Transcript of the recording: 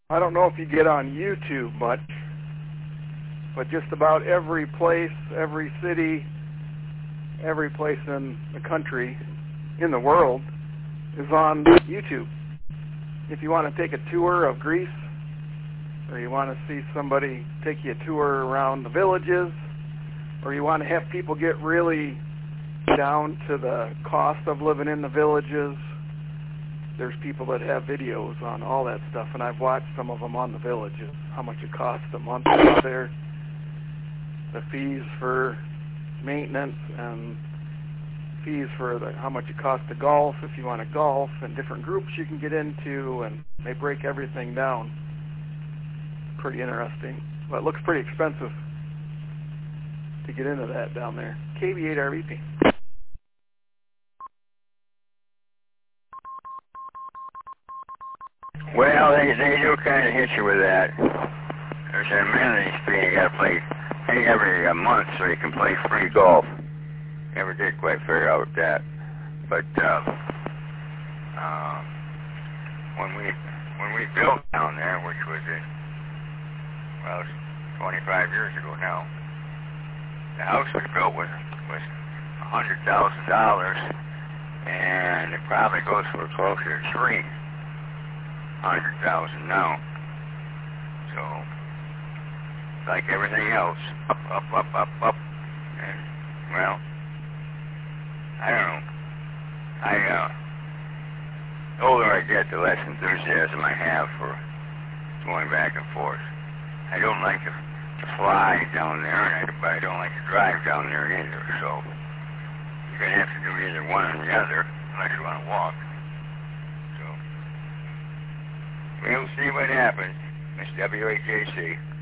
I don't know if you get on YouTube much, but just about every place, every city, every place in the country, in the world, is on YouTube. If you want to take a tour of Greece, or you want to see somebody take you a tour around the villages, or you want to have people get really down to the cost of living in the villages, there's people that have videos on all that stuff, and I've watched some of them on the villages, how much it costs a month out there, the fees for maintenance, and fees for how much it costs to golf if you want to golf, and different groups you can get into, and they break everything down. Pretty interesting, but it looks pretty expensive to get into that down there. KB8RVP. Well, they do kind of hit you with that. There's an amenities fee you got to pay every month so you can play free golf. Never did quite figure out that, but when we built down there, which was it was 25 years ago now, the house we built was $100,000, and it probably goes for closer to $300,000 now. So, like everything else, up, and well, I don't know. The older I get, the less enthusiasm I have for going back and forth. I don't like to fly down there, and I don't like to drive down there either, so you're going to have to do either one or the other, unless you want to walk. So, we'll see what happens, Miss WHAC.